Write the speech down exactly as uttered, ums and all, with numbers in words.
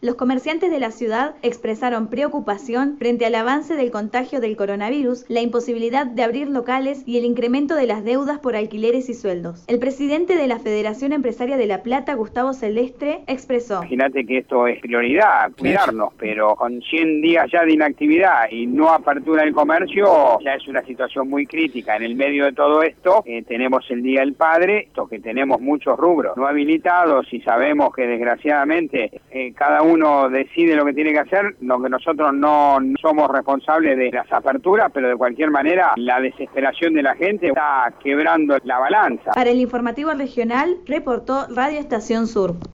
Los comerciantes de la ciudad expresaron preocupación frente al avance del contagio del coronavirus, la imposibilidad de abrir locales y el incremento de las deudas por alquileres y sueldos. El presidente de la Federación Empresaria de La Plata, Gustavo Celestre, expresó: Imagínate que esto es prioridad, cuidarnos, pero con cien días ya de inactividad y no apertura del comercio, ya es una situación muy crítica. En el medio de todo esto, eh, tenemos el Día del Padre, esto que tenemos muchos rubros no habilitados y sabemos que desgraciadamente eh, cada uno decide lo que tiene que hacer, lo que nosotros no somos responsables de las aperturas, pero de cualquier manera la desesperación de la gente está quebrando la balanza. Para el informativo regional, reportó Radio Estación Sur.